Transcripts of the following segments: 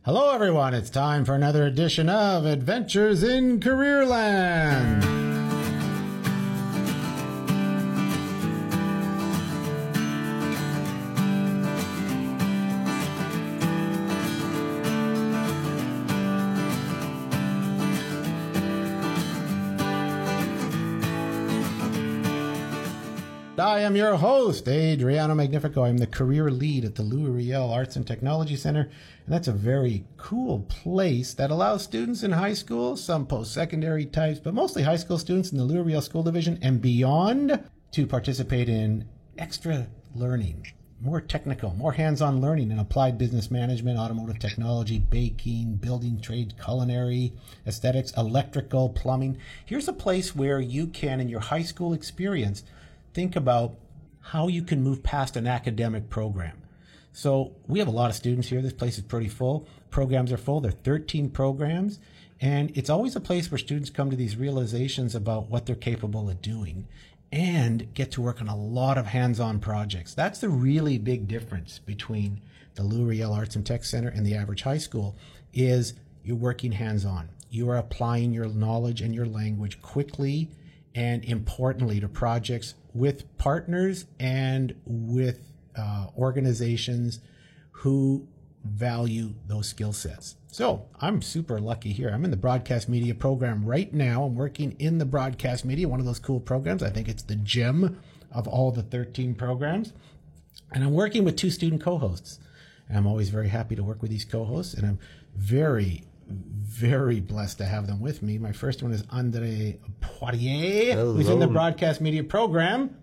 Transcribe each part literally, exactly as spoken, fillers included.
Hello, everyone. It's time for another edition of Adventures in Careerland. I am your host, Adriano Magnifico. I'm the career lead at the Louis Riel Arts and Technology Center, and that's a very cool place that allows students in high school, some post-secondary types, but mostly high school students in the Louis Riel School Division and beyond to participate in extra learning, more technical, more hands-on learning in applied business management, automotive technology, baking, building trade, culinary, aesthetics, electrical, plumbing. Here's a place where you can, in your high school experience, think about how you can move past an academic program. So we have a lot of students here. This place is pretty full. Programs are full. There are thirteen programs. And it's always a place where students come to these realizations about what they're capable of doing and get to work on a lot of hands-on projects. That's the really big difference between the Louis Riel Arts and Tech Center and the average high school is you're working hands-on. You are applying your knowledge and your language quickly and importantly to projects with partners and with uh, organizations who value those skill sets. So I'm super lucky here. I'm in the broadcast media program right now. I'm working in the broadcast media, one of those cool programs. I think it's the gem of all the thirteen programs. And I'm working with two student co-hosts. And I'm always very happy to work with these co-hosts. And I'm very very blessed to have them with me. My first one is Andre Poirier, Hello. Who's in the broadcast media program.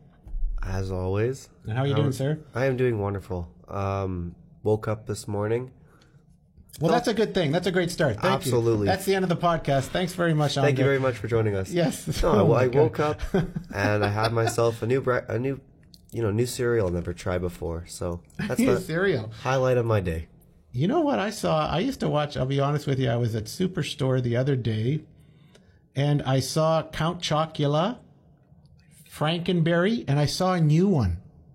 As always. And how are you doing, sir? I am doing wonderful. Um, woke up this morning. Well, that's a good thing. That's a great start. Thank Absolutely. you. That's the end of the podcast. Thanks very much, Andre. Thank you very much for joining us. Yes. No, Oh well, my I God. woke up and I had myself a new bre- a new, you know, new cereal I've never tried before. So that's the cereal. highlight of my day. You know what I saw? I used to watch, I'll be honest with you, I was at Superstore the other day, and I saw Count Chocula, Frankenberry, and I saw a new one.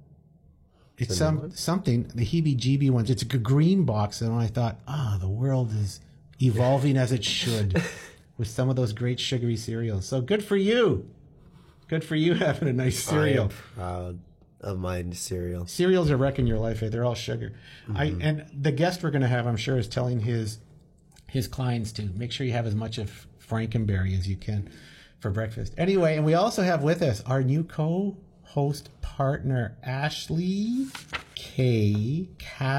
It's The some new one? something, the heebie-jeebie ones. It's a g- green box, and I thought, ah, the world is evolving as it should with some of those great sugary cereals. So good for you. Good for you having a nice cereal. I am proud of my cereal. Cereals are wrecking your life. Eh? They're all sugar. Mm-hmm. I and the guest we're going to have, I'm sure, is telling his his clients to make sure you have as much of Frankenberry as you can for breakfast. Anyway, and we also have with us our new co-host partner, Ashley K.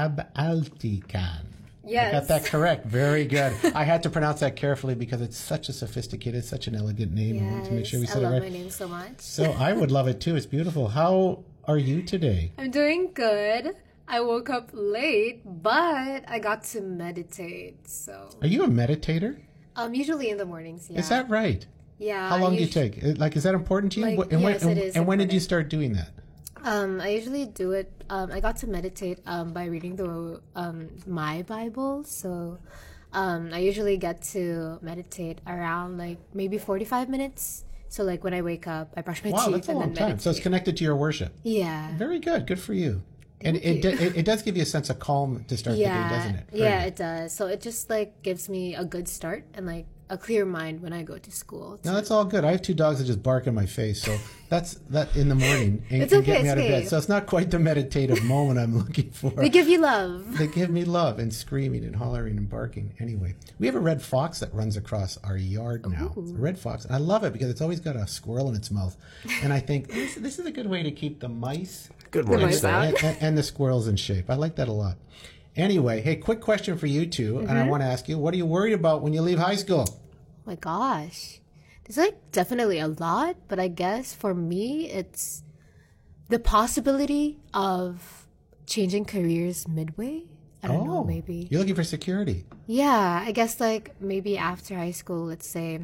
Cabaltican. Yes. I got that correct. Very good. I had to pronounce that carefully because it's such a sophisticated, such an elegant name. Yes. I wanted to make sure we said I love it right. my name so much. So I would love it too. It's beautiful. How are you today? I'm doing good. I woke up late, but I got to meditate. So Are you a meditator? um, usually in the mornings. Yeah. Is that right? Yeah. How long I do you us- take? Like, is that important to you? Like, and when, yes, and, it is and when did you important. start doing that? Um, I usually do it. Um, I got to meditate um by reading the um my Bible. So, um, I usually get to meditate around like maybe forty-five minutes. So like when I wake up, I brush my Wow, teeth that's a and long then time. meditate. So it's connected to your worship. Yeah. Very good. Good for you. and Thank it, you. do- it it does give you a sense of calm to start yeah, the day, doesn't it? Very yeah, good. it does. So it just like gives me a good start and like a clear mind when I go to school. No, that's all good. I have two dogs that just bark in my face, so that's that in the morning and, It's and okay, get me it's out of okay. bed. So it's not quite the meditative moment I'm looking for. They give you love. They give me love and screaming and hollering and barking. Anyway, we have a red fox that runs across our yard now. It's a red fox. And I love it because it's always got a squirrel in its mouth. And I think this, this is a good way to keep the mice Good morning, mice Stan. out. and, and, and the squirrels in shape. I like that a lot. Anyway, hey, quick question for you two. And I want to ask you, what are you worried about when you leave high school? My gosh. There's like definitely a lot, but I guess for me, it's the possibility of changing careers midway. I don't know, maybe. You're looking for security. Yeah, I guess like maybe after high school, let's say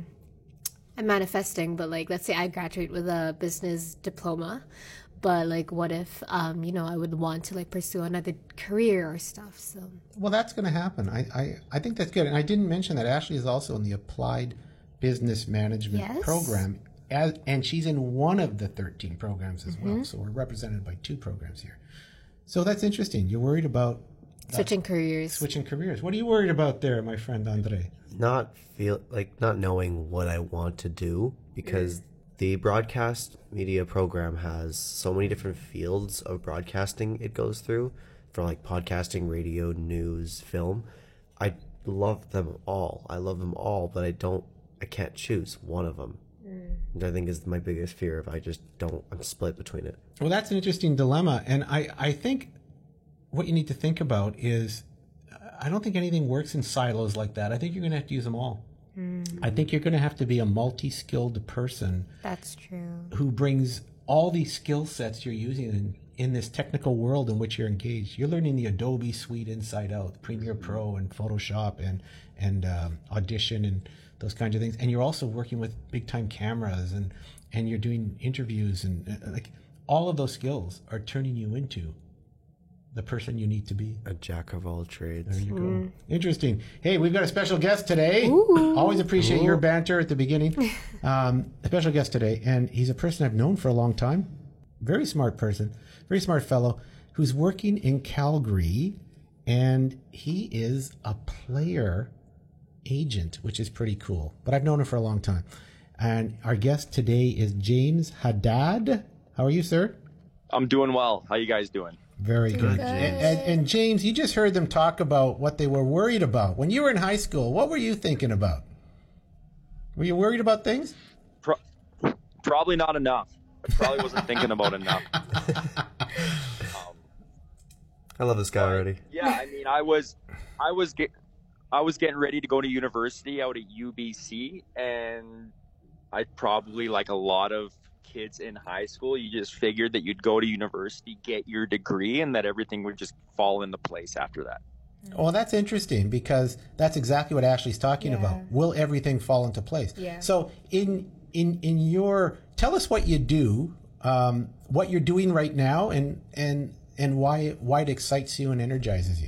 I'm manifesting, but like let's say I graduate with a business diploma. But like what if um, you know, I would want to like pursue another career or stuff. So Well, that's going to happen. I, I, I think that's good. And I didn't mention that Ashley is also in the Applied Business Management Yes. program, as, and she's in one of the thirteen programs as well. So we're represented by two programs here. So that's interesting. You're worried about Switching careers. Switching careers. What are you worried about there, my friend Andre? Not feel like not knowing what I want to do, because the broadcast media program has so many different fields of broadcasting it goes through, for like podcasting, radio, news, film. I love them all. I love them all, but I don't, I can't choose one of them. Mm. And I think is my biggest fear if I just don't, I'm split between it. Well, that's an interesting dilemma. And I, I think what you need to think about is, I don't think anything works in silos like that. I think you're going to have to use them all. Mm. I think you're going to have to be a multi-skilled person. That's true. Who brings all these skill sets you're using in, in this technical world in which you're engaged. You're learning the Adobe suite inside out, Premiere Pro and Photoshop and, and um, Audition and those kinds of things. And you're also working with big-time cameras and, and you're doing interviews. And uh, like all of those skills are turning you into the person you need to be. A jack of all trades. There you go. Mm. Interesting. Hey, we've got a special guest today. Ooh. Always appreciate Ooh. your banter at the beginning. Um, a special guest today, and he's a person I've known for a long time. Very smart person, very smart fellow, who's working in Calgary, and he is a player agent, which is pretty cool. But I've known him for a long time. And our guest today is James Haddad. How are you, sir? I'm doing well. How you guys doing? Very good. good. And, and, and James, you just heard them talk about what they were worried about. When you were in high school, what were you thinking about? Were you worried about things? Pro- probably not enough. I probably wasn't thinking about enough. Um, I love this guy already. Yeah, I mean, I was, I was get, I was getting ready to go to university out at U B C, and I probably, like a lot of kids in high school, you just figured that you'd go to university, get your degree, and that everything would just fall into place after that. Well, that's interesting because that's exactly what Ashley's talking yeah. about. Will everything fall into place? Yeah. So in in in your, tell us what you do, um, what you're doing right now, and and and why why it excites you and energizes you.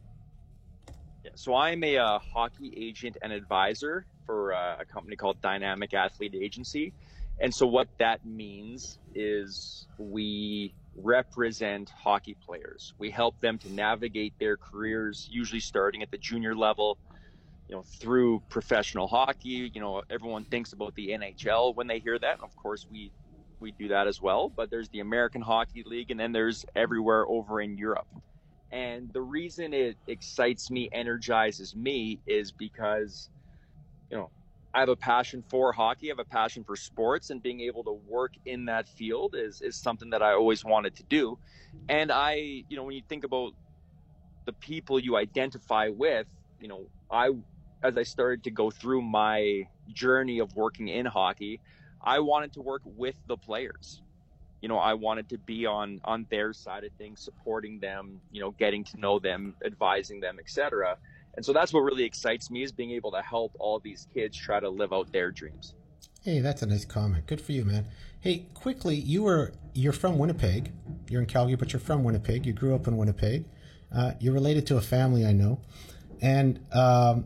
Yeah, so I'm a uh, hockey agent and advisor for uh, a company called Dynamic Athlete Agency. And so what that means is we represent hockey players. We help them to navigate their careers, usually starting at the junior level, you know, through professional hockey. You know, everyone thinks about the N H L when they hear that. And of course, we we do that as well. But there's the American Hockey League, and then there's everywhere over in Europe. And the reason it excites me, energizes me, is because, you know, I have a passion for hockey. I have a passion for sports, and being able to work in that field is, is something that I always wanted to do. And I, you know, when you think about the people you identify with, you know, I, as I started to go through my journey of working in hockey, I wanted to work with the players. You know, I wanted to be on, on their side of things, supporting them, you know, getting to know them, advising them, et cetera. And so that's what really excites me, is being able to help all these kids try to live out their dreams. Hey, that's a nice comment. Good for you, man. Hey, quickly, you were, you're from Winnipeg. You're in Calgary, but you're from Winnipeg. You grew up in Winnipeg. Uh, you're related to a family I know. And um,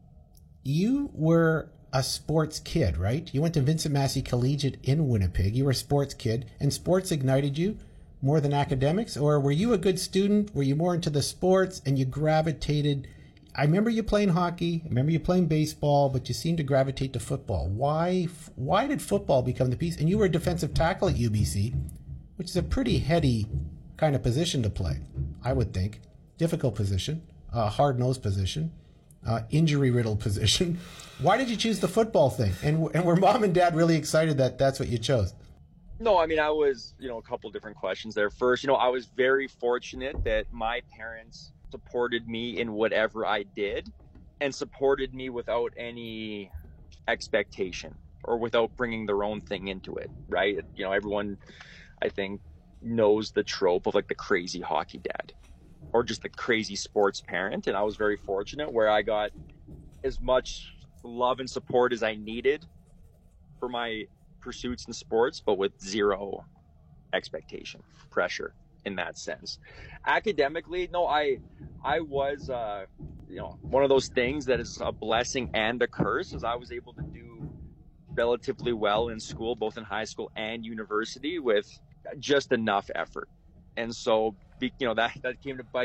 you were a sports kid, right? You went to Vincent Massey Collegiate in Winnipeg. You were a sports kid, and sports ignited you more than academics? Or were you a good student? Were you more into the sports and you gravitated? I remember you playing hockey. I remember you playing baseball, but you seemed to gravitate to football. Why Why did football become the piece? And you were a defensive tackle at U B C, which is a pretty heady kind of position to play, I would think. Difficult position, uh, hard-nosed position, uh, injury-riddled position. Why did you choose the football thing? And, and were mom and dad really excited that that's what you chose? No, I mean, I was, you know, a couple different questions there. First, you know, I was very fortunate that my parents supported me in whatever I did, and supported me without any expectation or without bringing their own thing into it, right? You know, everyone, I think, knows the trope of like the crazy hockey dad or just the crazy sports parent. And I was very fortunate where I got as much love and support as I needed for my pursuits in sports, but with zero expectation, pressure in that sense. Academically, no, I I was uh, you know, one of those things that is a blessing and a curse, as I was able to do relatively well in school, both in high school and university, with just enough effort. And so, you know, that that came to bite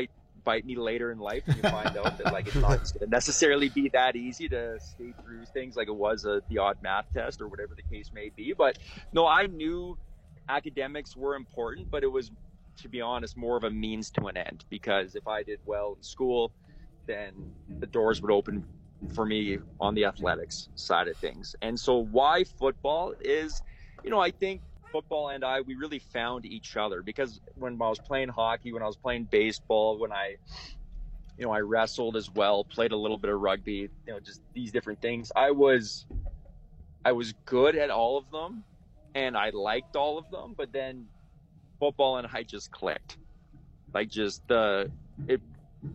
bite me later in life when you find out that like it's not going to necessarily be that easy to skate through things like it was a, the odd math test or whatever the case may be. But no, I knew academics were important, but it was, to be honest, more of a means to an end, because if I did well in school, then the doors would open for me on the athletics side of things. And so why football is, you know, I think football and I, we really found each other, because when I was playing hockey, when I was playing baseball, when I, you know, I wrestled as well, played a little bit of rugby, you know, just these different things. I was, I was good at all of them and I liked all of them, but then football and I just clicked. Like just the, uh, it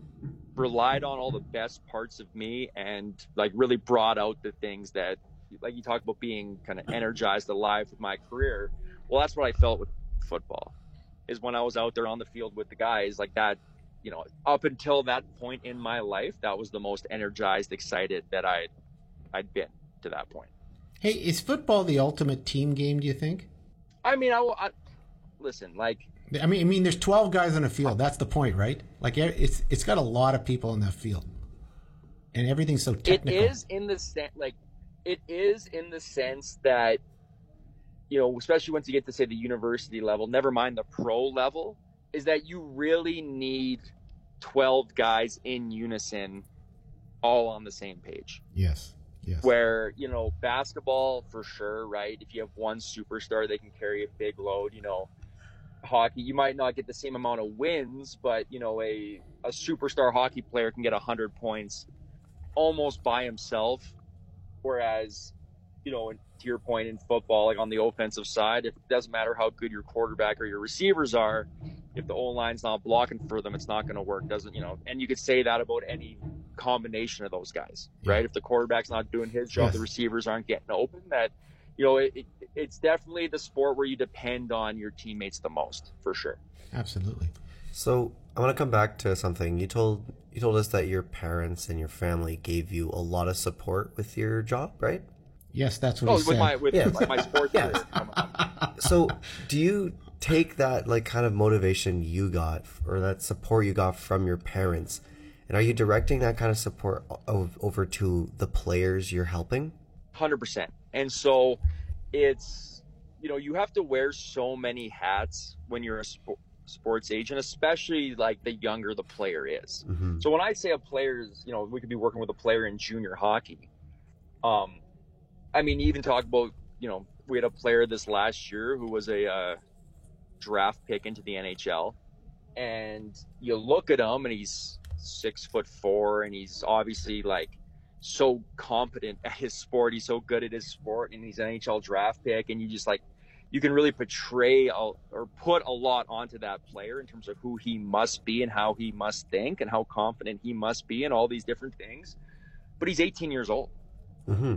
relied on all the best parts of me and like really brought out the things that, like you talk about being kind of energized, alive with my career. Well, that's what I felt with football, is when I was out there on the field with the guys like that, you know, up until that point in my life, that was the most energized, excited that I'd, I'd been to that point. Hey, is football the ultimate team game, do you think? I mean, I, I listen, like, I mean, I mean, there's twelve guys on a field. That's the point, right? Like, it's it's got a lot of people in that field, and everything's so technical. It is in the sense, like, it is in the sense that, you know, especially once you get to say the university level, never mind the pro level, is that you really need twelve guys in unison, all on the same page. Yes. Yes. Where, you know, basketball for sure, right? If you have one superstar, they can carry a big load. You know, hockey, you might not get the same amount of wins, but, you know, a, a superstar hockey player can get one hundred points almost by himself. Whereas, you know, to your point in football, like on the offensive side, it doesn't matter how good your quarterback or your receivers are, if the O-line's not blocking for them, it's not going to work, doesn't, you know, and you could say that about any combination of those guys, right? Yeah. If the quarterback's not doing his job, yes. The receivers aren't getting open, that, you know, it, it, it's definitely the sport where you depend on your teammates the most, for sure. Absolutely. So I want to come back to something. You told you told us that your parents and your family gave you a lot of support with your job, right? Yes, that's what oh, he with said. My, with yeah. my, my sports yeah. career. So do you take that like kind of motivation you got, or that support you got from your parents, and are you directing that kind of support over to the players you're helping? one hundred percent. And so it's, you know, you have to wear so many hats when you're a sport, sports agent, especially like the younger the player is. Mm-hmm. So when I say a player is, you know, we could be working with a player in junior hockey. Um, I mean, even talk about, you know, we had a player this last year who was a uh, draft pick into the N H L, and you look at him and he's six foot four and he's obviously like so competent at his sport. He's so good at his sport, and he's an N H L draft pick, and you just like, you can really portray a, or put a lot onto that player in terms of who he must be and how he must think and how confident he must be and all these different things. But he's eighteen years old. Mm-hmm.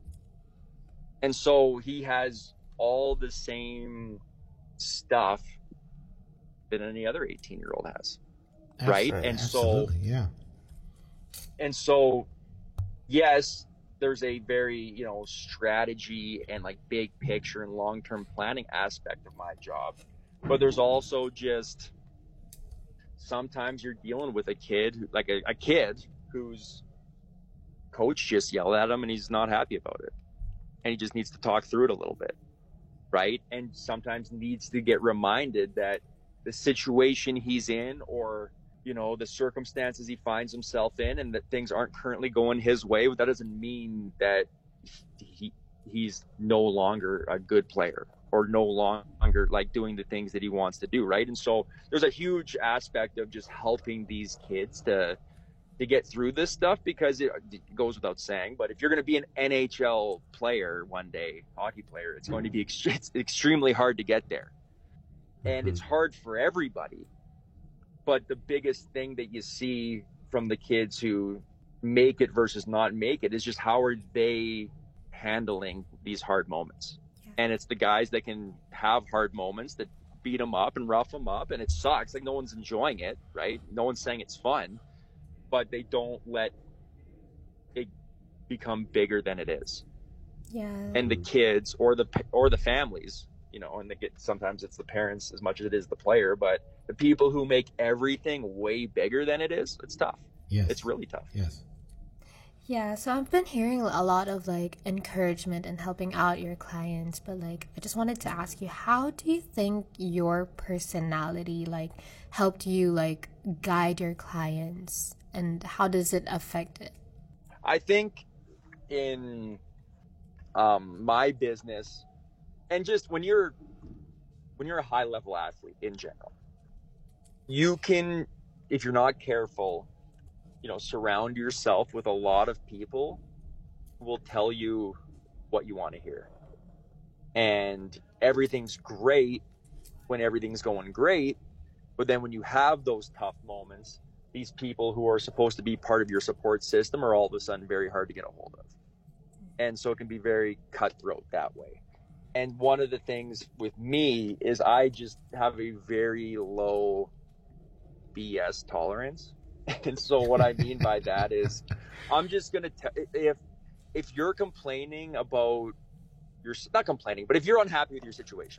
And so he has all the same stuff that any other eighteen year old has. Right. Absolutely. And Absolutely. so, yeah. And so, yes, there's a very, you know, strategy and like big picture and long-term planning aspect of my job. But there's also just, sometimes you're dealing with a kid, like a, a kid whose coach just yelled at him and he's not happy about it. And he just needs to talk through it a little bit. Right. And sometimes needs to get reminded that the situation he's in, or, you know, the circumstances he finds himself in, and that things aren't currently going his way, that doesn't mean that he he's no longer a good player or no longer like doing the things that he wants to do. Right. And so there's a huge aspect of just helping these kids to to get through this stuff, because it, it goes without saying, but if you're going to be an N H L player one day, hockey player, it's going to be ext- it's extremely hard to get there. And it's hard for everybody. But the biggest thing that you see from the kids who make it versus not make it is just how are they handling these hard moments. Yeah. And it's the guys that can have hard moments that beat them up and rough them up, and it sucks. Like, no one's enjoying it, right? No one's saying it's fun, but they don't let it become bigger than it is. Yeah. And the kids or the or the families you know, and they get, sometimes it's the parents as much as it is the player, but the people who make everything way bigger than it is, it's tough. Yes. It's really tough. Yes. Yeah, so I've been hearing a lot of like encouragement and helping out your clients, but like I just wanted to ask you, how do you think your personality like helped you like guide your clients, and how does it affect it? I think in um, my business, and just when you're when you're a high level athlete in general, you can, if you're not careful, you know, surround yourself with a lot of people who will tell you what you want to hear. And everything's great when everything's going great, but then when you have those tough moments, these people who are supposed to be part of your support system are all of a sudden very hard to get a hold of. And so it can be very cutthroat that way. And one of the things with me is I just have a very low B S tolerance. And so what I mean by that is I'm just going to tell, if, if you're complaining about your, not complaining, but if you're unhappy with your situation,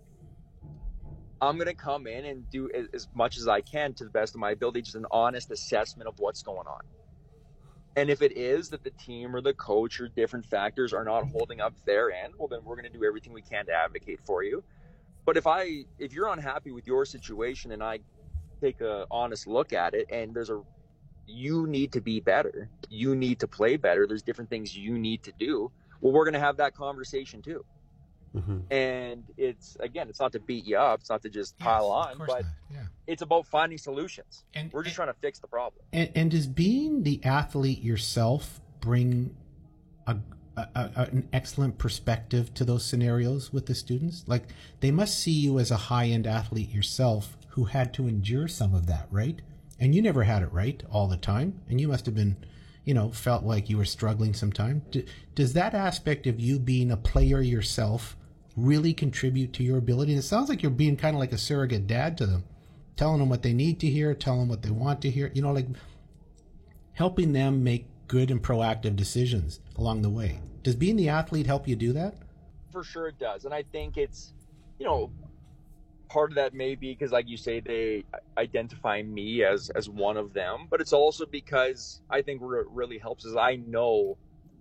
I'm going to come in and do as, as much as I can to the best of my ability, just an honest assessment of what's going on. And if it is that the team or the coach or different factors are not holding up their end, well, then we're going to do everything we can to advocate for you. But if I, if you're unhappy with your situation and I take a honest look at it and there's a, you need to be better, you need to play better, there's different things you need to do, well, we're going to have that conversation too. Mm-hmm. And it's, again, it's not to beat you up, it's not to just pile yes, on, but yeah. It's about finding solutions. And we're just and, trying to fix the problem. And, and does being the athlete yourself bring a, a, a, an excellent perspective to those scenarios with the students? Like, they must see you as a high-end athlete yourself who had to endure some of that, right? And you never had it right all the time, and you must have been, you know, felt like you were struggling sometime. D- does that aspect of you being a player yourself really contribute to your ability? It sounds like you're being kind of like a surrogate dad to them, telling them what they need to hear, telling them what they want to hear, you know, like helping them make good and proactive decisions along the way. Does being the athlete help you do that? For sure it does. And I think it's, you know, part of that may be because, like you say, they identify me as, as one of them, but it's also because I think where it really helps is I know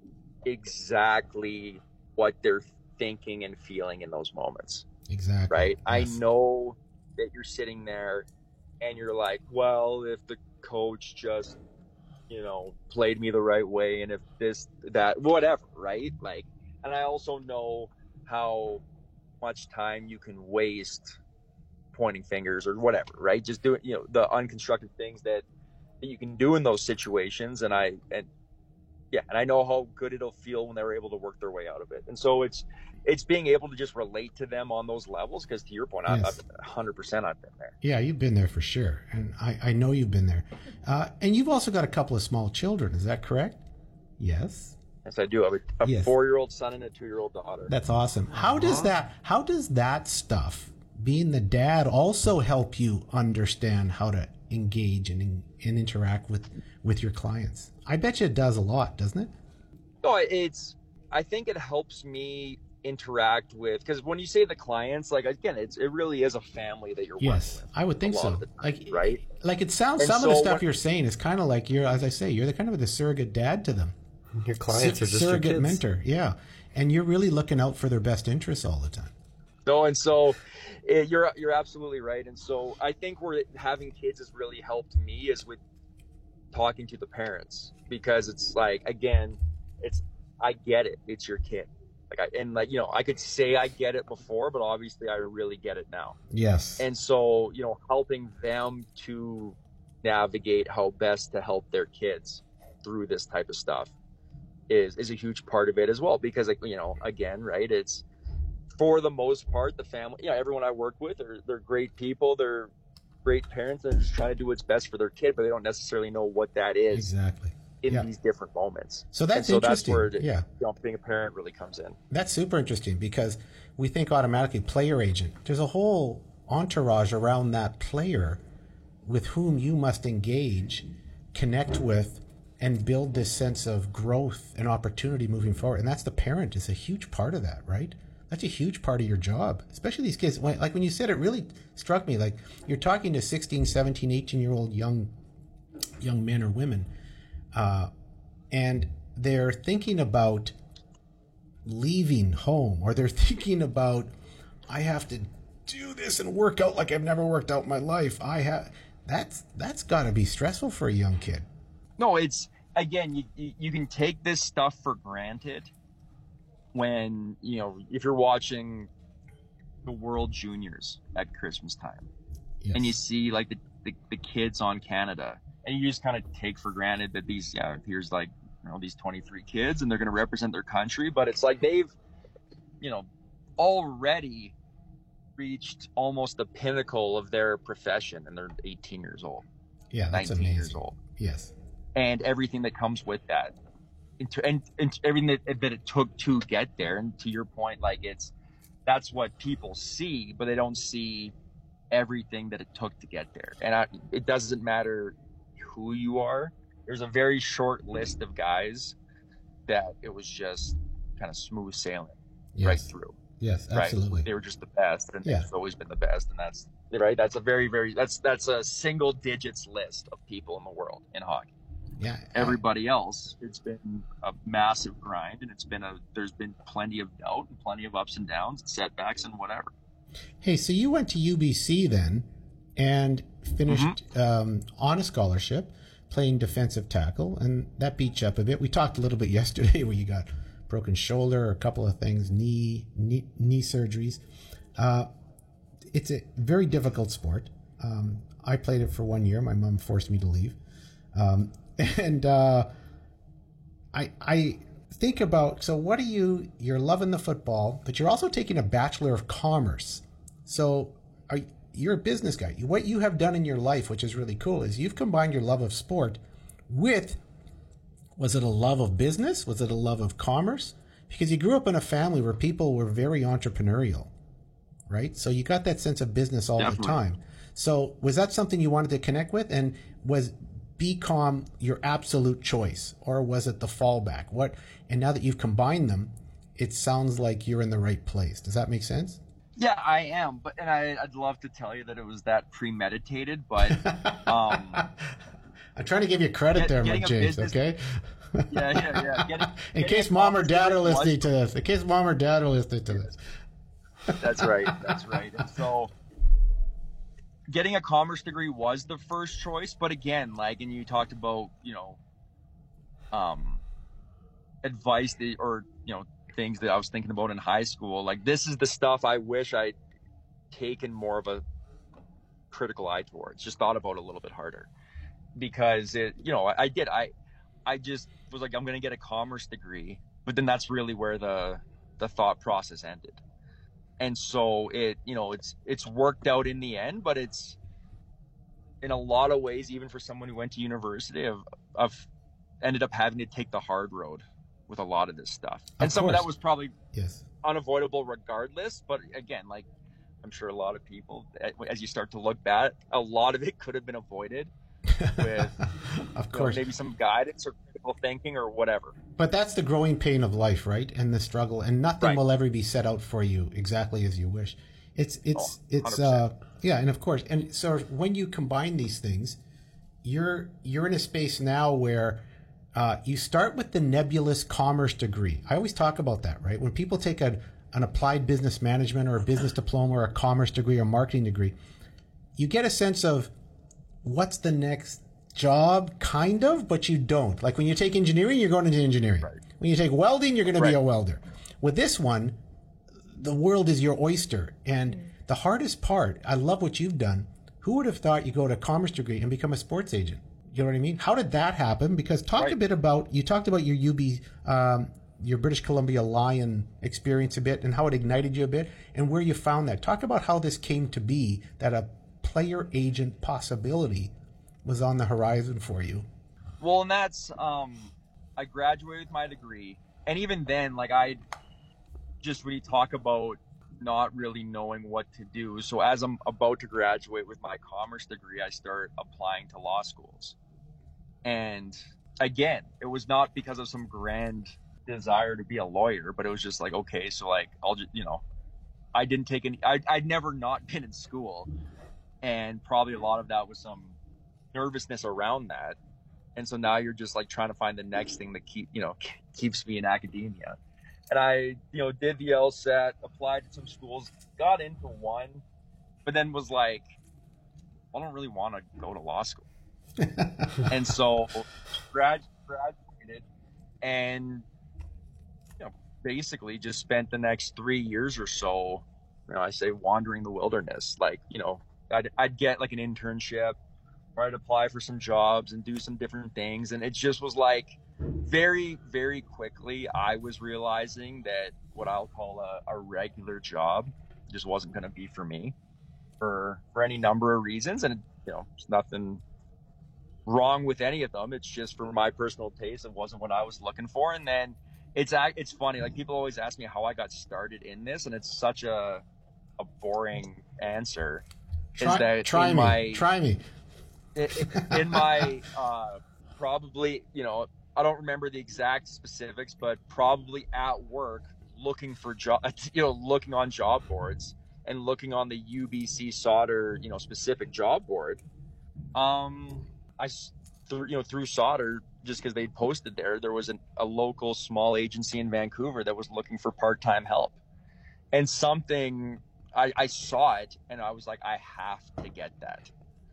exactly what they're thinking and feeling in those moments. Exactly. Right? Yes. I know that you're sitting there and you're like, well, if the coach just, you know, played me the right way, and if this, that, whatever, right? Like, and I also know how much time you can waste pointing fingers or whatever, right? Just doing, you know, the unconstructive things that, that you can do in those situations. And I, and yeah, and I know how good it'll feel when they're able to work their way out of it. And so it's, it's being able to just relate to them on those levels. Because to your point, yes. I've, I've one hundred percent I've been there. Yeah, you've been there for sure. And I, I know you've been there. Uh, and you've also got a couple of small children. Is that correct? Yes. Yes, I do. I have a, a yes. four-year-old son and a two-year-old daughter. That's awesome. How does that, how does that stuff, being the dad, also help you understand how to engage and, and interact with, with your clients? I bet you it does a lot, doesn't it? No, it's, I think it helps me interact with, because when you say the clients, like, again, it's, it really is a family that you're yes, working with. I would think so. Time, like, right? Like it sounds, and some so of the stuff when, you're saying is kind of like you're, as I say, you're the kind of the surrogate dad to them. Your clients Sur- are just surrogate your kids. mentor. Yeah. And you're really looking out for their best interests all the time. No, and so it, you're you're absolutely right. And so I think where having kids has really helped me is with talking to the parents, because it's like, again, it's, I get it. It's your kid. Like I, and like, you know, I could say I get it before, but obviously I really get it now. Yes. And so, you know, helping them to navigate how best to help their kids through this type of stuff is, is a huge part of it as well. Because, like, you know, again, right, it's, for the most part, the family, yeah, everyone I work with, are they're great people. They're great parents. They're just trying to do what's best for their kid, but they don't necessarily know what that is. Exactly. In yeah. these different moments. So that's and so interesting. That's where, yeah. you know, being a parent really comes in. That's super interesting, because we think automatically player agent. There's a whole entourage around that player with whom you must engage, connect with, and build this sense of growth and opportunity moving forward. And that's the parent is a huge part of that, right? that's a huge part of your job, especially these kids. When, like when you said, it really struck me. Like you're talking to sixteen, seventeen, eighteen year old young young men or women, uh, and they're thinking about leaving home, or they're thinking about, I have to do this and work out like I've never worked out in my life. I have that's that's got to be stressful for a young kid. No, it's again, you you can take this stuff for granted when, you know, if you're watching the World Juniors at Christmas time, yes, and you see like the, the, the kids on Canada, and you just kind of take for granted that these, yeah, here's like, you know, these twenty-three kids and they're going to represent their country, but it's like they've, you know, already reached almost the pinnacle of their profession, and they're eighteen years old. Yeah, that's nineteen amazing. Years old. Yes. And everything that comes with that, and, and, and everything that, that it took to get there. And to your point, like it's, that's what people see, but they don't see everything that it took to get there. And I, it doesn't matter who you are. There's a very short list of guys that it was just kind of smooth sailing, yes, right through. Yes, absolutely. Right? They were just the best, and yeah, they've always been the best. And that's right. That's a very, very, that's, that's a single digits list of people in the world in hockey. Yeah. Everybody else, it's been a massive grind, and it's been a, there's been plenty of doubt and plenty of ups and downs and setbacks and whatever. Hey, so you went to U B C then and finished mm-hmm. um, on a scholarship playing defensive tackle, and that beat you up a bit. We talked a little bit yesterday where you got broken shoulder, a couple of things, knee, knee, knee surgeries. Uh, it's a very difficult sport. Um, I played it for one year. My mom forced me to leave. Um, And uh, I I think about, so what are you, you're loving the football, but you're also taking a Bachelor of Commerce. So are, you're a business guy. What you have done in your life, which is really cool, is you've combined your love of sport with, was it a love of business? Was it a love of commerce? Because you grew up in a family where people were very entrepreneurial, right? So you got that sense of business all Definitely. the time. So was that something you wanted to connect with? And was B COM your absolute choice, or was it the fallback? What? And now that you've combined them, it sounds like you're in the right place. Does that make sense? Yeah, I am. But and I, I'd love to tell you that it was that premeditated, but um, I'm trying to give you credit get, there, Mike James. Business, okay. Yeah, yeah, yeah. Getting, in case mom or dad are listening to this. In case mom or dad are listening to this. That's right. That's right. And so, getting a commerce degree was the first choice, but again, like, and you talked about, you know, um, advice that, or, you know, things that I was thinking about in high school. Like, this is the stuff I wish I'd taken more of a critical eye towards, just thought about it a little bit harder, because it, you know, I, I did, I, I just was like, I'm going to get a commerce degree, but then that's really where the, the thought process ended. And so it, you know, it's, it's worked out in the end, but it's in a lot of ways, even for someone who went to university, I've, I've ended up having to take the hard road with a lot of this stuff. And some of that was probably yes. unavoidable regardless. But again, like I'm sure a lot of people, as you start to look back, a lot of it could have been avoided with of course know, maybe some guidance or critical thinking or whatever. But that's the growing pain of life, right? And the struggle, and nothing right. will ever be set out for you exactly as you wish. It's it's oh, it's uh yeah, and of course, and so when you combine these things, you're you're in a space now where uh, you start with the nebulous commerce degree. I always talk about that, right? When people take a an applied business management or a business diploma or a commerce degree or marketing degree, you get a sense of what's the next job, kind of, but you don't. Like when you take engineering, you're going into engineering. Right. When you take welding, you're going to right. be a welder. With this one, the world is your oyster. And mm. the hardest part, I love what you've done. Who would have thought you go to a commerce degree and become a sports agent? You know what I mean? How did that happen? Because talk right. a bit about, you talked about your U B, um, your British Columbia Lion experience a bit and how it ignited you a bit and where you found that. Talk about how this came to be, that a player agent possibility was on the horizon for you. Well, and that's, um, I graduated with my degree. And even then, like I just, when you talk about not really knowing what to do. So as I'm about to graduate with my commerce degree, I start applying to law schools. And again, it was not because of some grand desire to be a lawyer, but it was just like, okay, so like I'll just, you know, I didn't take any, I, I'd never not been in school, and probably a lot of that was some nervousness around that. And so now you're just like trying to find the next thing that keep, you know, keeps me in academia. And I, you know, did the LSAT, applied to some schools, got into one, but then was like, I don't really want to go to law school. And so grad, graduated and, you know, basically just spent the next three years or so, you know, I say wandering the wilderness. Like, you know, I'd, I'd get like an internship, or I'd apply for some jobs and do some different things. And it just was like very, very quickly, I was realizing that what I'll call a, a regular job just wasn't going to be for me for, for any number of reasons. And, you know, there's nothing wrong with any of them. It's just for my personal taste, it wasn't what I was looking for. And then it's it's funny, like people always ask me how I got started in this, and it's such a a boring answer. Try, is that try in me. My, try me. In my uh, probably, you know, I don't remember the exact specifics, but probably at work looking for job, you know, looking on job boards and looking on the U B C solder, you know, specific job board. Um, I, through, you know, through solder, just because they posted there, there was an, a local small agency in Vancouver that was looking for part-time help, and something I, I saw it and I was like, I have to get that.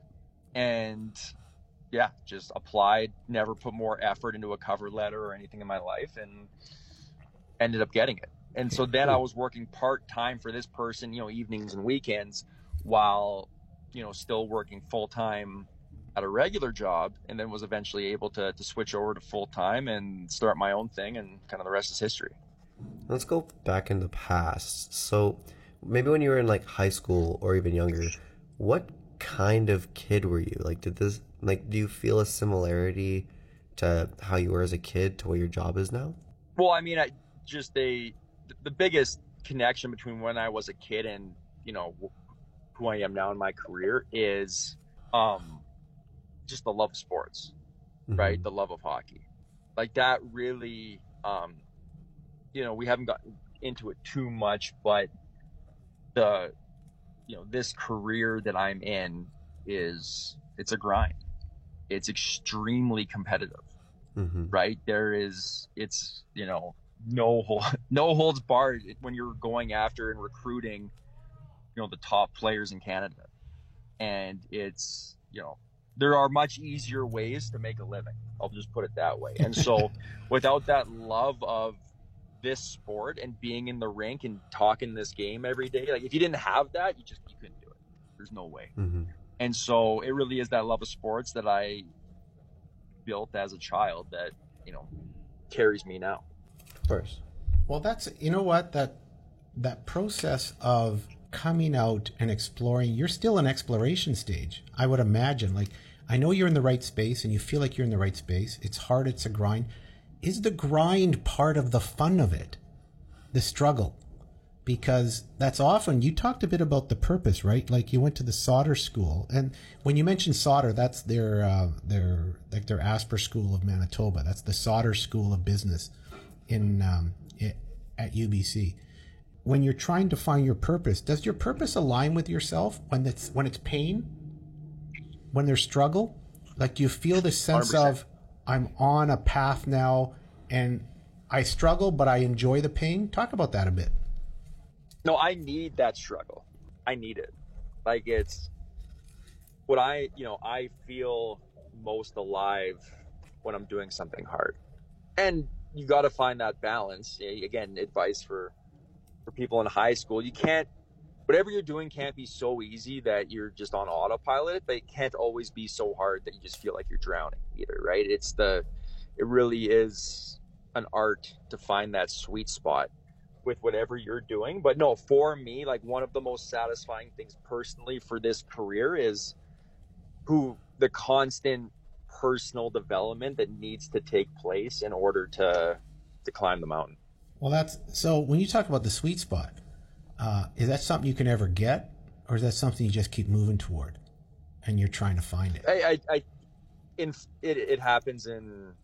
And yeah, just applied, never put more effort into a cover letter or anything in my life, and ended up getting it. And so then I was working part-time for this person, you know, evenings and weekends, while, you know, still working full-time at a regular job, and then was eventually able to, to switch over to full-time and start my own thing, and kind of the rest is history. Let's go back in the past. So maybe when you were in like high school or even younger, what kind of kid were you? Like, did this, like, do you feel a similarity to how you were as a kid to what your job is now? Well, I mean, I just a, the biggest connection between when I was a kid and, you know, who I am now in my career is, um, just the love of sports, mm-hmm. right? The love of hockey. Like that really, um, you know, we haven't gotten into it too much, but the, you know, this career that I'm in is, it's a grind. It's extremely competitive, mm-hmm. right? There is, it's, you know, no, no holds barred when you're going after and recruiting, you know, the top players in Canada. And it's, you know, there are much easier ways to make a living. I'll just put it that way. And so without that love of this sport and being in the rink and talking this game every day, like if you didn't have that, you just, you couldn't do it. There's no way. Mm-hmm. And so it really is that love of sports that I built as a child that, you know, carries me now. Of course. Well, that's, you know what, that, that process of coming out and exploring, you're still in exploration stage, I would imagine. Like, I know you're in the right space and you feel like you're in the right space. It's hard. It's a grind. Is the grind part of the fun of it? The struggle? Because that's often, you talked a bit about the purpose, right? Like you went to the solder school, and when you mention solder, that's their, uh, their, like their Asper School of Manitoba. That's the solder school of business in, um, at U B C. When you're trying to find your purpose, does your purpose align with yourself when it's, when it's pain? When there's struggle? Like, do you feel this sense one hundred percent of, I'm on a path now and I struggle, but I enjoy the pain? Talk about that a bit. No, I need that struggle. I need it. Like, it's what I, you know, I feel most alive when I'm doing something hard. And you got to find that balance. Again, advice for, for people in high school. You can't, whatever you're doing can't be so easy that you're just on autopilot, but it can't always be so hard that you just feel like you're drowning either, right? It's the, it really is an art to find that sweet spot with whatever you're doing. But no, for me, like one of the most satisfying things personally for this career is who the constant personal development that needs to take place in order to, to climb the mountain. Well, that's, so when you talk about the sweet spot, Uh, is that something you can ever get, or is that something you just keep moving toward and you're trying to find it? I, I, I in it, it happens in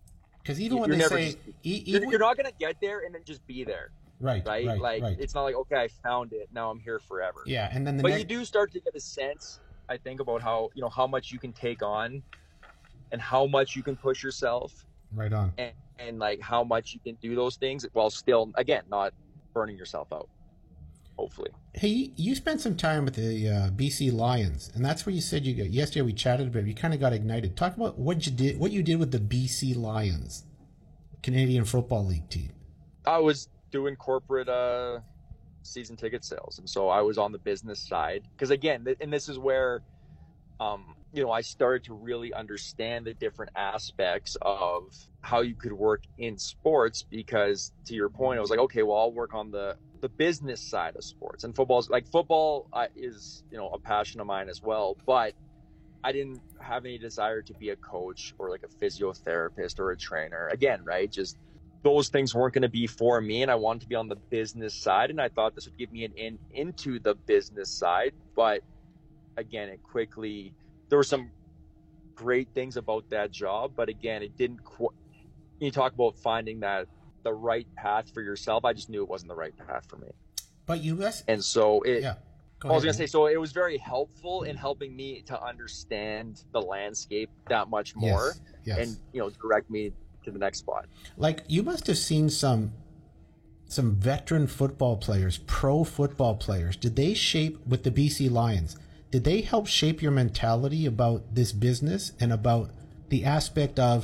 Because even when you're they never say, just, e- you're, even, you're not going to get there and then just be there. right, Right. right, like right. it's not like, okay, I found it. Now I'm here forever. Yeah. And then the but next, you do start to get a sense, I think, about how, you know, how much you can take on and how much you can push yourself. right on. And, and like how much you can do those things while still, again, not burning yourself out, hopefully. Hey, you spent some time with the uh, B C Lions, and that's where you said you got, yesterday we chatted a bit, you kind of got ignited. Talk about what you did, what you did with the B C Lions, Canadian Football League team. I was doing corporate uh, season ticket sales, and so I was on the business side. Because again, th- and this is where, um, you know, I started to really understand the different aspects of how you could work in sports. Because to your point, I was like, okay, well, I'll work on the the business side of sports, and football's like football uh, is, you know, a passion of mine as well. But I didn't have any desire to be a coach or like a physiotherapist or a trainer. Again, right? Just those things weren't going to be for me, and I wanted to be on the business side, and I thought this would give me an in into the business side. But again, it quickly, there were some great things about that job, but again, it didn't qu- you talk about finding that the right path for yourself. I just knew it wasn't the right path for me. But you, and so it, yeah. Go I was ahead, going to say, so it was very helpful in helping me to understand the landscape that much more. Yes, yes. And, you know, direct me to the next spot. Like, you must have seen some some veteran football players, pro football players. Did they shape, with the B C Lions, did they help shape your mentality about this business and about the aspect of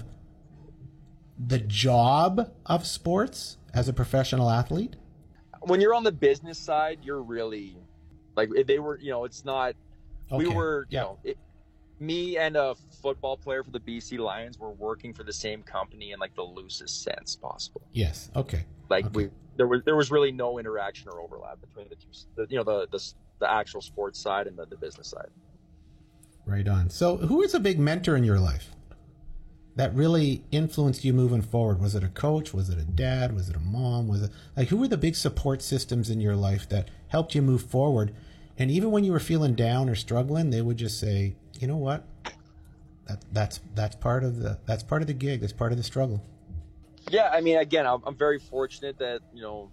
the job of sports as a professional athlete? When you're on the business side, you're really, like, they were, you know, it's not, Okay. we were, you Yeah. know, it, me and a football player for the B C Lions were working for the same company in like the loosest sense possible. Yes. Okay. Like Okay. we, there was there was really no interaction or overlap between the two, the, you know, the, the the actual sports side and the, the business side. Right on. So, who is a big mentor in your life that really influenced you moving forward? Was it a coach? Was it a dad? Was it a mom? Was it like, who were the big support systems in your life that helped you move forward? And even when you were feeling down or struggling, they would just say, you know what? That that's that's part of the that's part of the gig. That's part of the struggle. Yeah, I mean, again, I'm, I'm very fortunate that, you know,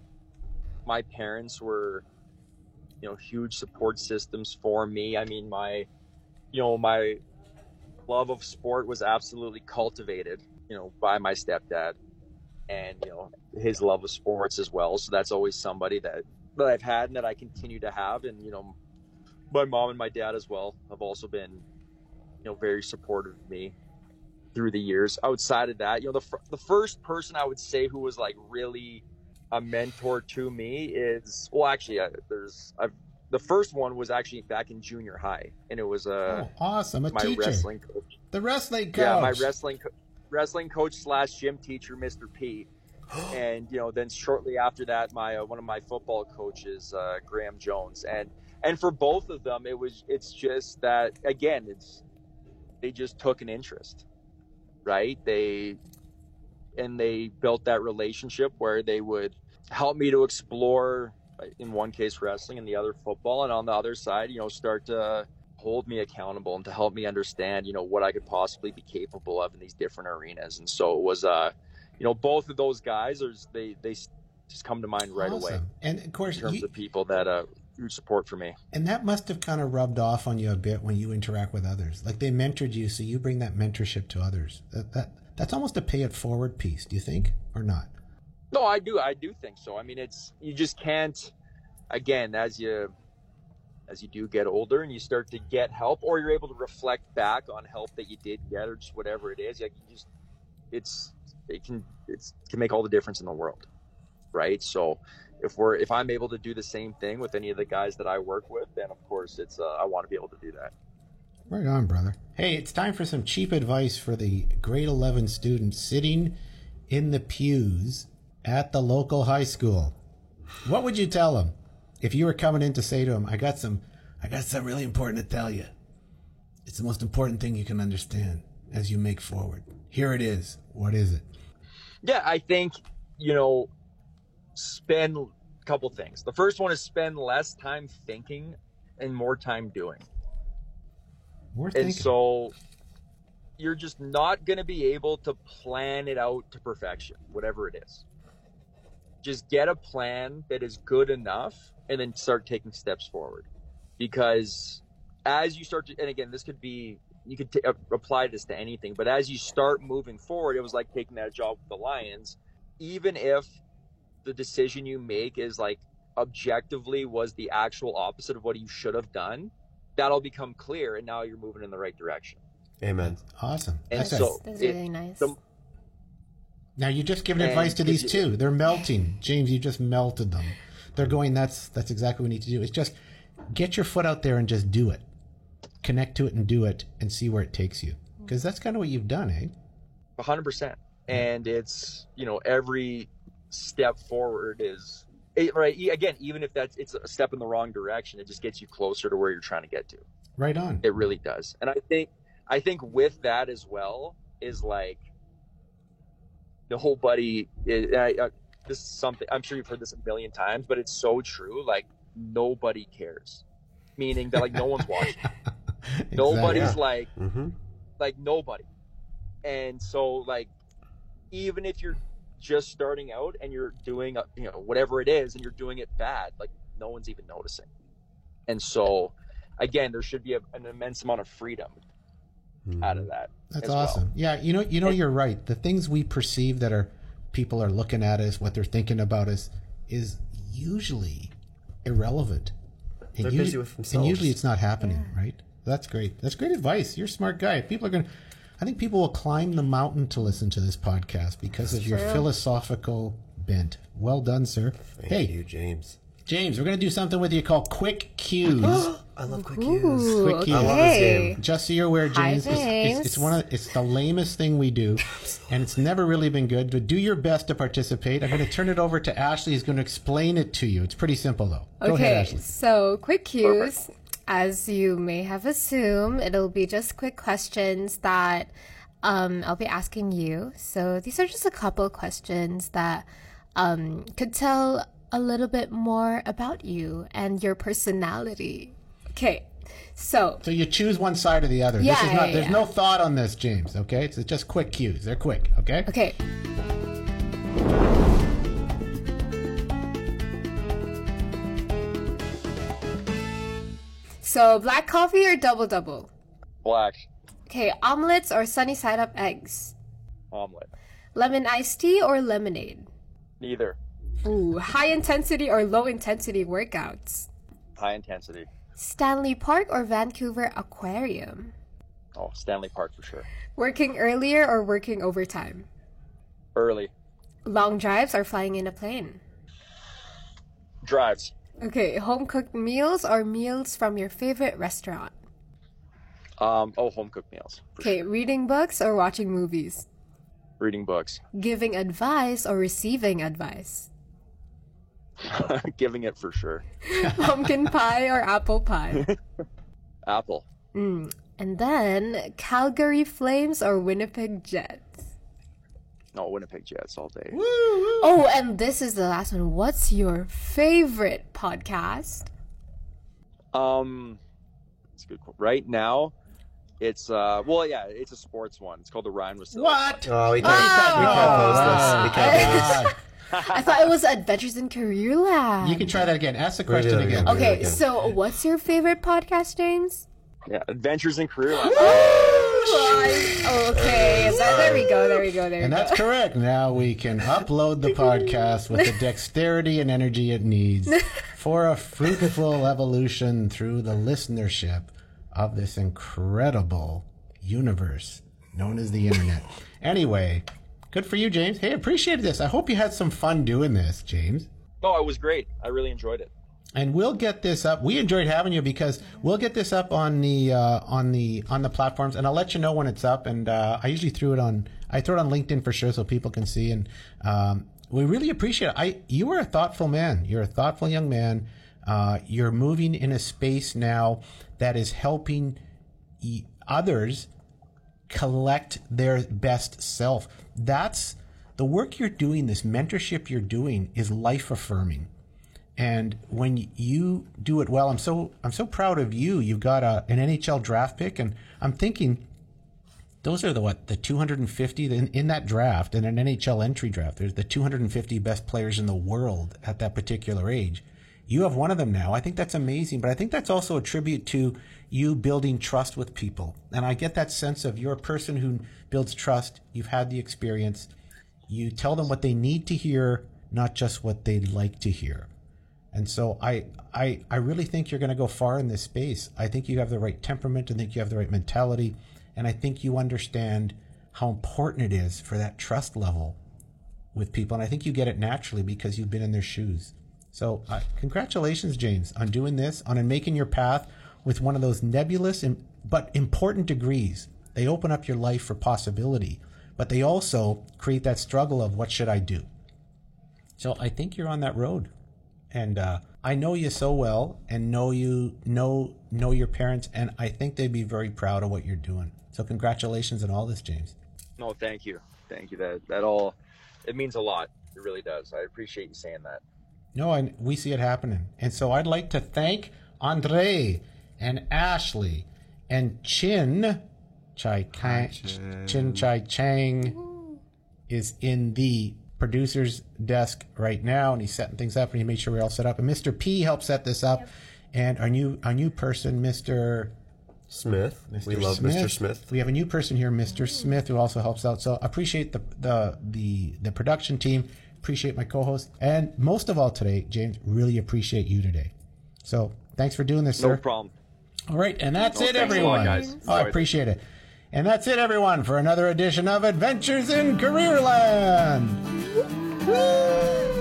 my parents were, you know, huge support systems for me. I mean, my, you know, my love of sport was absolutely cultivated, you know, by my stepdad, and, you know, his love of sports as well. So that's always somebody that, that I've had and that I continue to have. And, you know, my mom and my dad as well have also been, you know, very supportive of me through the years. Outside of that, you know, the fr- the first person I would say who was like really a mentor to me is, well, actually, uh, there's I've, the first one was actually back in junior high, and it was uh, Oh, awesome! A my teacher, wrestling coach. the wrestling coach. Yeah, my wrestling co- wrestling coach slash gym teacher, Mister P. And, you know, then shortly after that, my uh, one of my football coaches, uh, Graham Jones, and and for both of them, it was it's just that, again, it's they just took an interest. Right. They and they built that relationship where they would help me to explore, in one case, wrestling, and the other football. And on the other side, you know, start to hold me accountable and to help me understand, you know, what I could possibly be capable of in these different arenas. And so it was, uh, you know, both of those guys are they they just come to mind right away. Awesome. And of course, in terms you, of people that uh, huge support for me. and that must have kind of rubbed off on you a bit when you interact with others. Like, they mentored you, so you bring that mentorship to others. That, that that's almost a pay it forward piece. Do you think, or not? No, I do. I do think so. I mean, it's, you just can't, again, as you, as you do get older and you start to get help, or you're able to reflect back on help that you did get, or just whatever it is, like, you just, it's, it can, it's, it can make all the difference in the world. Right. So if we're, if I'm able to do the same thing with any of the guys that I work with, then of course it's, uh, I want to be able to do that. Right on, brother. Hey, it's time for some cheap advice for the grade eleven students sitting in the pews at the local high school. What would you tell them if you were coming in to say to them, I got some, I got something really important to tell you. It's the most important thing you can understand as you make forward. Here it is. What is it? Yeah, I think, you know, spend a couple things. The first one is spend less time thinking and more time doing. More thinking. And so, you're just not going to be able to plan it out to perfection, whatever it is. Just get a plan that is good enough and then start taking steps forward. Because as you start to, and again, this could be, you could t- apply this to anything, but as you start moving forward, it was like taking that job with the Lions. Even if the decision you make is like objectively was the actual opposite of what you should have done, that'll become clear, and now you're moving in the right direction. Amen. Awesome. And That's so That's it- really nice. the- Now you just given And advice to these could two. They're melting. James, you just melted them. They're going, that's that's exactly what we need to do. It's just get your foot out there and just do it. Connect to it and do it and see where it takes you. Because that's kind of what you've done, eh? one hundred percent. And it's, you know, every step forward is, it, right, e- again, even if that's it's a step in the wrong direction, it just gets you closer to where you're trying to get to. Right on. It really does. And I think I think with that as well is like the whole buddy I, I, this is something I'm sure you've heard this a million times, but it's so true. Like nobody cares, meaning that like no one's watching. Exactly. Nobody's like Mm-hmm. like nobody. And so like even if you're just starting out and you're doing a, you know whatever it is and you're doing it bad, like no one's even noticing. And so again, there should be a, an immense amount of freedom Mm-hmm. out of that. That's as awesome. well. Yeah, you know, you know, you're right. The things we perceive that are people are looking at us, what they're thinking about us, is usually irrelevant. And They're usually, busy with and themselves. usually it's not happening, right? That's great. That's great advice. You're a smart guy. People are going to, I think people will climb the mountain to listen to this podcast because of your true. philosophical bent. Well done, sir. Thank hey, you, James. James, we're going to do something with you called Quick Cues. I love quick Ooh, cues. Quick cues. I love this okay. game. Just so you're aware, Hi, James, it's, it's, James. it's one of it's the lamest thing we do, and it's never really been good. But do your best to participate. I'm going to turn it over to Ashley. Who's going to explain it to you. It's pretty simple, though. Go Okay, ahead, Ashley. so quick cues. As you may have assumed, it'll be just quick questions that um, I'll be asking you. So these are just a couple questions that um, could tell a little bit more about you and your personality. Okay, so So you choose one side or the other. Yeah, this is not. yeah, There's yeah. no thought on this, James. Okay, it's just quick cues. They're quick. Okay. okay. So black coffee or double double? Black Okay, omelets or sunny side up eggs? omelet. Lemon iced tea or lemonade? Neither. Ooh, high intensity or low intensity workouts? High intensity. Stanley Park or Vancouver Aquarium? Oh, Stanley Park for sure. Working earlier or working overtime? Early. Long drives or flying in a plane? Drives. Okay, home cooked meals or meals from your favorite restaurant? Um, oh, home cooked meals. For Okay, reading books or watching movies? Reading books. Giving advice or receiving advice? Giving it for sure. Pumpkin pie or apple pie? Apple. Mm. And then Calgary Flames or Winnipeg Jets? No, Winnipeg Jets all day. Oh, and this is the last one. What's your favorite podcast? Um, it's a good. qu- Right now, it's uh, well, yeah, it's a sports one. It's called the Ryan Russillo. What? Oh, we can't, Oh, we can't post this. We can't post this. God. I thought it was Adventures in Career Lab. You can try that again. Ask the We're question doing it again. again. Okay, again. so what's your favorite podcast, James? Yeah, Adventures in Career Life. Oh, okay, so there we go, there we go, there we And go. that's correct. Now we can upload the podcast with the dexterity and energy it needs for a fruitful evolution through the listenership of this incredible universe known as the internet. Anyway, good for you, James. Hey, appreciated this. I hope you had some fun doing this, James. Oh, it was great. I really enjoyed it. And we'll get this up. We enjoyed having you because we'll get this up on the uh, on the on the platforms, and I'll let you know when it's up. And uh, I usually threw it on. I throw it on LinkedIn for sure, so people can see. And um, we really appreciate it. I you are a thoughtful man. You're a thoughtful young man. Uh, you're moving in a space now that is helping y- others collect their best self. That's the work you're doing. This mentorship you're doing is life affirming. And when you do it well, I'm so I'm so proud of you. You've got a, an N H L draft pick, and I'm thinking those are the what the two hundred fifty in, in that draft, in an N H L entry draft. There's the two hundred fifty best players in the world at that particular age. You have one of them now. I think that's amazing, but I think that's also a tribute to you building trust with people. And I get that sense of you're a person who builds trust. You've had the experience. You tell them what they need to hear, not just what they'd like to hear. And so I, I, I really think you're going to go far in this space. I think you have the right temperament. I think you have the right mentality. And I think you understand how important it is for that trust level with people. And I think you get it naturally because you've been in their shoes. So uh, congratulations, James, on doing this, on making your path with one of those nebulous and, but important degrees. They open up your life for possibility, but they also create that struggle of what should I do? So I think you're on that road. And uh, I know you so well and know you know know your parents, and I think they'd be very proud of what you're doing. So congratulations on all this, James. No, thank you. Thank you. That that all, it means a lot. It really does. I appreciate you saying that. No, and we see it happening. And so I'd like to thank Andre and Ashley and Chin Chai Kang, Chin Chai Chang is in the producer's desk right now, and he's setting things up, and he made sure we're all set up. And Mister P helped set this up. Yep. And our new our new person, Mister Smith. Mister We love Smith. Mister Smith. We have a new person here, Mister Smith, who also helps out. So appreciate the the the, the production team. Appreciate my co-host. And most of all today, James, really appreciate you today. So thanks for doing this, sir. No problem. All right, and that's no, it, everyone. A lot, guys. Oh, I appreciate it. And that's it, everyone, for another edition of Adventures in Careerland. Woo!